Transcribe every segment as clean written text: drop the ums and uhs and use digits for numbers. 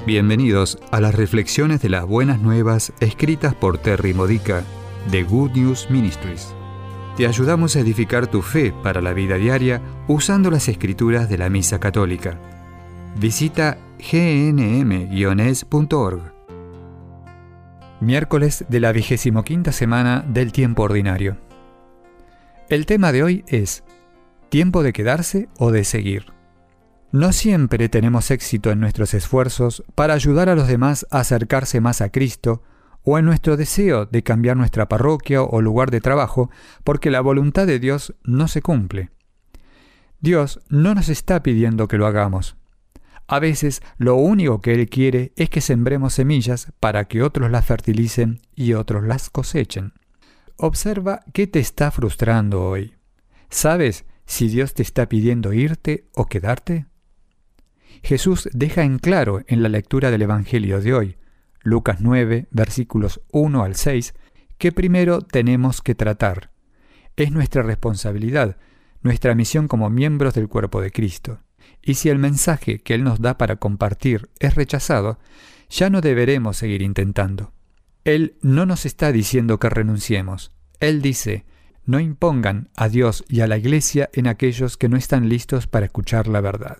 Bienvenidos a las reflexiones de las buenas nuevas escritas por Terry Modica de Good News Ministries. Te ayudamos a edificar tu fe para la vida diaria usando las escrituras de la Misa Católica. Visita gnm-es.org. Miércoles de la 25ª semana del tiempo ordinario. El tema de hoy es ¿tiempo de quedarse o de seguir? No siempre tenemos éxito en nuestros esfuerzos para ayudar a los demás a acercarse más a Cristo o en nuestro deseo de cambiar nuestra parroquia o lugar de trabajo porque la voluntad de Dios no se cumple. Dios no nos está pidiendo que lo hagamos. A veces lo único que Él quiere es que sembremos semillas para que otros las fertilicen y otros las cosechen. Observa qué te está frustrando hoy. ¿Sabes si Dios te está pidiendo irte o quedarte? Jesús deja en claro en la lectura del Evangelio de hoy, Lucas 9, versículos 1 al 6, que primero tenemos que tratar. Es nuestra responsabilidad, nuestra misión como miembros del cuerpo de Cristo. Y si el mensaje que Él nos da para compartir es rechazado, ya no deberemos seguir intentando. Él no nos está diciendo que renunciemos. Él dice, no impongan a Dios y a la Iglesia en aquellos que no están listos para escuchar la verdad.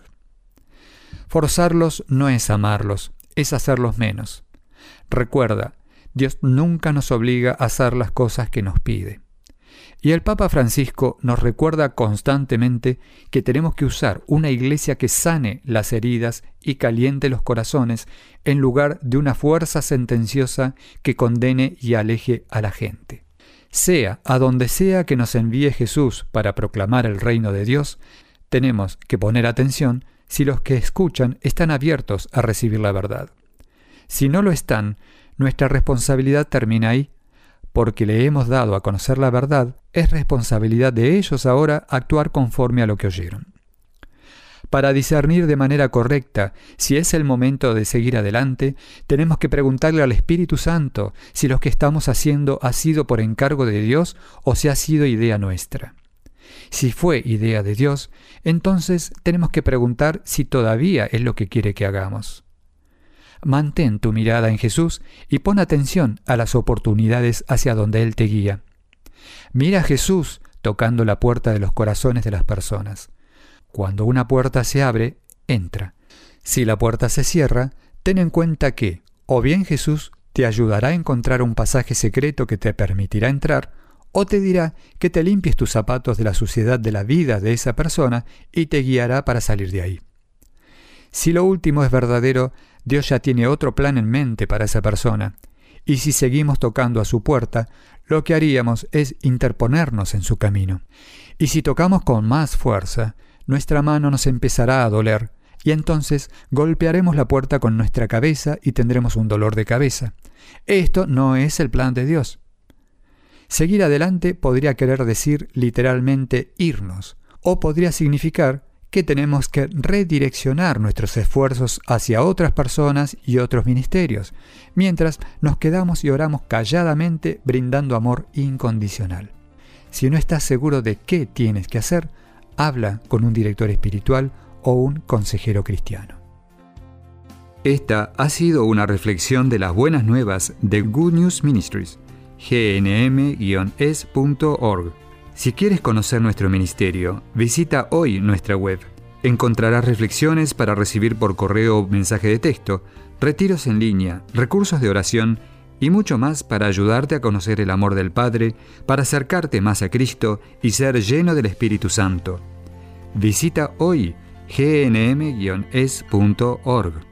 Forzarlos no es amarlos, es hacerlos menos. Recuerda, Dios nunca nos obliga a hacer las cosas que nos pide. Y el Papa Francisco nos recuerda constantemente que tenemos que usar una iglesia que sane las heridas y caliente los corazones en lugar de una fuerza sentenciosa que condene y aleje a la gente. Sea a donde sea que nos envíe Jesús para proclamar el reino de Dios, tenemos que poner atención si los que escuchan están abiertos a recibir la verdad. Si no lo están, nuestra responsabilidad termina ahí, porque le hemos dado a conocer la verdad, es responsabilidad de ellos ahora actuar conforme a lo que oyeron. Para discernir de manera correcta si es el momento de seguir adelante, tenemos que preguntarle al Espíritu Santo si lo que estamos haciendo ha sido por encargo de Dios o si ha sido idea nuestra. Si fue idea de Dios, entonces tenemos que preguntar si todavía es lo que quiere que hagamos. Mantén tu mirada en Jesús y pon atención a las oportunidades hacia donde Él te guía. Mira a Jesús tocando la puerta de los corazones de las personas. Cuando una puerta se abre, entra. Si la puerta se cierra, ten en cuenta que, o bien Jesús te ayudará a encontrar un pasaje secreto que te permitirá entrar, o te dirá que te limpies tus zapatos de la suciedad de la vida de esa persona y te guiará para salir de ahí. Si lo último es verdadero, Dios ya tiene otro plan en mente para esa persona, y si seguimos tocando a su puerta, lo que haríamos es interponernos en su camino. Y si tocamos con más fuerza, nuestra mano nos empezará a doler, y entonces golpearemos la puerta con nuestra cabeza y tendremos un dolor de cabeza. Esto no es el plan de Dios. Seguir adelante podría querer decir literalmente irnos, o podría significar que tenemos que redireccionar nuestros esfuerzos hacia otras personas y otros ministerios, mientras nos quedamos y oramos calladamente brindando amor incondicional. Si no estás seguro de qué tienes que hacer, habla con un director espiritual o un consejero cristiano. Esta ha sido una reflexión de las buenas nuevas de Good News Ministries, gnm-es.org. Si quieres conocer nuestro ministerio, visita hoy nuestra web. Encontrarás reflexiones para recibir por correo o mensaje de texto, retiros en línea, recursos de oración y mucho más para ayudarte a conocer el amor del Padre, para acercarte más a Cristo y ser lleno del Espíritu Santo. Visita hoy gnm-es.org.